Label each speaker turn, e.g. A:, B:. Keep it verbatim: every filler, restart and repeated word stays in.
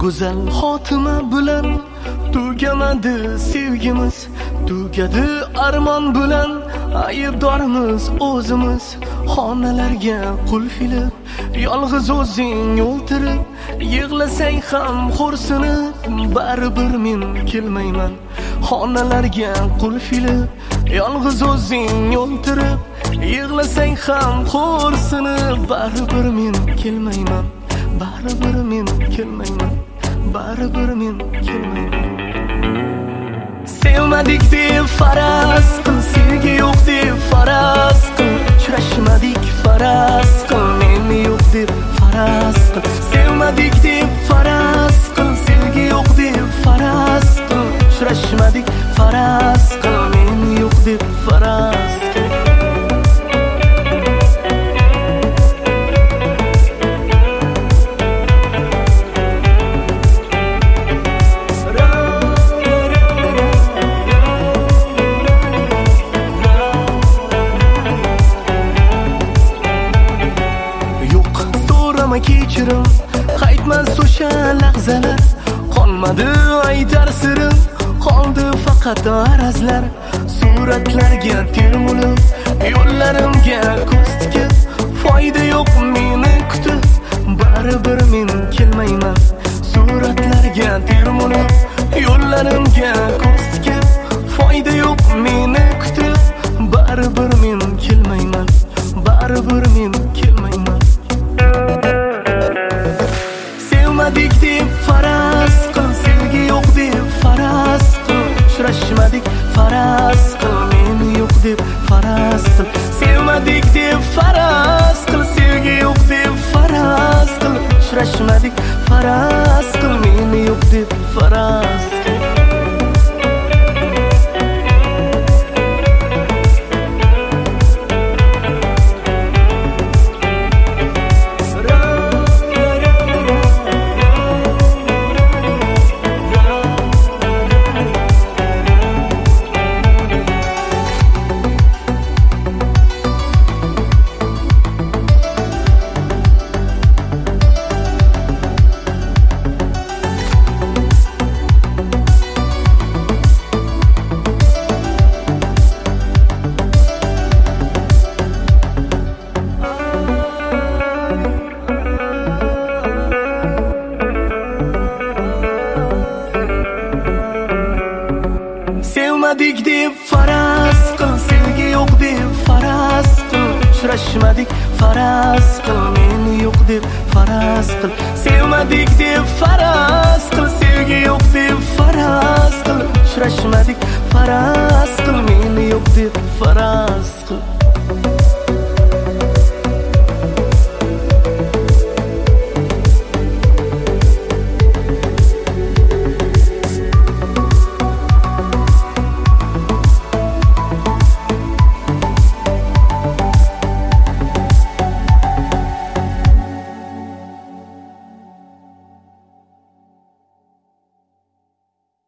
A: Go'zal xotima bilan tugamadi sevgimiz, tugadi armon bilan aybdorimiz o'zimiz. Xonalarga qulf ilib, yolg'iz o'zing o'ltirib, yig'lasang ham xo'rsinib, baribir men kelmayman. Xonalarga qulf ilib, yolg'iz o'zing o'ltirib, yig'lasang ham xo'rsinib, baribir men kelmayman. Baribir men kelmayman. Baribir men kelmayman. Sevmadik deb faraz qil, sevgi yo'q deb faraz qil, uchrashmadik faraz qil, men yo'q deb faraz qil. Sevmadik deb faraz qil, sevgi yo'q deb faraz qil, uchrashmadik faraz qil, men yo'q deb faraz qil. Kechirim, qaytmas o'sha lahzalar, qolmadi aytar sirim, qoldi faqat arazlar. Suratlarga termulib, yo'llarimga ko'z tikib, foyda yo'q meni kutib, baribir men kelmayman. Suratlarga termulib, yo'llarimga ko'z tikib, foyda yo'q meni kutib, baribir men kelmayman. Baribir men kelmayman. Sevmadik deb faraz qil, sevgi yo'q deb faraz qil, uchrashmadik faraz qil, men yo'q deb faraz qil. Sevmadik deb faraz qil, sevgi yo'q deb faraz qil, uchrashmadik faraz qil, men yo'q deb faraz qil. Sevmadik deb faraz qil, sevgi yo'q deb faraz qil, uchrashmadik faraz qil, men yo'q deb faraz qil. Sevmadik deb faraz qil, sevgi yo'q deb faraz qil, uchrashmadik faraz qil, men